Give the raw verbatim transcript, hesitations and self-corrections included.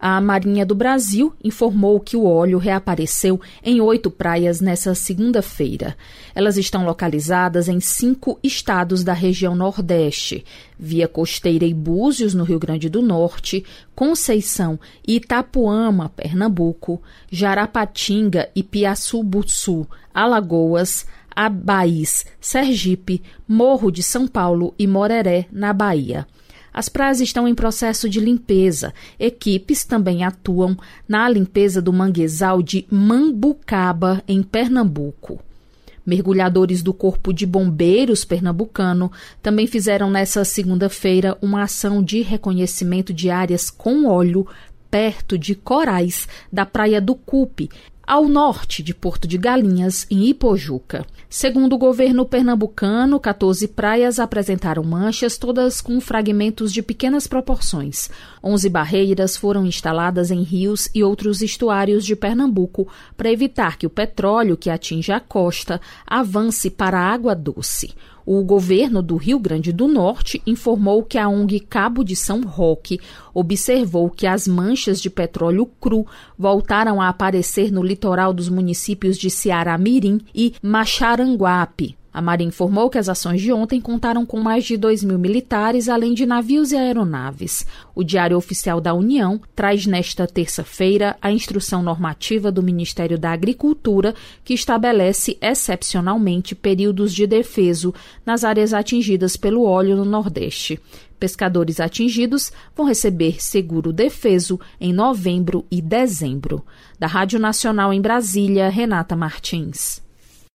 A Marinha do Brasil informou que o óleo reapareceu em oito praias nesta segunda-feira. Elas estão localizadas em cinco estados da região Nordeste: Via Costeira e Búzios, no Rio Grande do Norte, Conceição e Itapuama, Pernambuco, Jarapatinga e Piaçubuçu, Alagoas, Abaís, Sergipe, Morro de São Paulo e Moreré, na Bahia. As praias estão em processo de limpeza. Equipes também atuam na limpeza do manguezal de Mambucaba, em Pernambuco. Mergulhadores do Corpo de Bombeiros pernambucano também fizeram nesta segunda-feira uma ação de reconhecimento de áreas com óleo perto de corais da Praia do Cupe, ao norte de Porto de Galinhas, em Ipojuca. Segundo o governo pernambucano, quatorze praias apresentaram manchas, todas com fragmentos de pequenas proporções. onze barreiras foram instaladas em rios e outros estuários de Pernambuco para evitar que o petróleo que atinge a costa avance para a água doce. O governo do Rio Grande do Norte informou que a O N G Cabo de São Roque observou que as manchas de petróleo cru voltaram a aparecer no litoral dos municípios de Ceará-Mirim e Maxaranguape. A Marinha informou que as ações de ontem contaram com mais de dois mil militares, além de navios e aeronaves. O Diário Oficial da União traz nesta terça-feira a instrução normativa do Ministério da Agricultura, que estabelece excepcionalmente períodos de defeso nas áreas atingidas pelo óleo no Nordeste. Pescadores atingidos vão receber seguro defeso em novembro e dezembro. Da Rádio Nacional em Brasília, Renata Martins.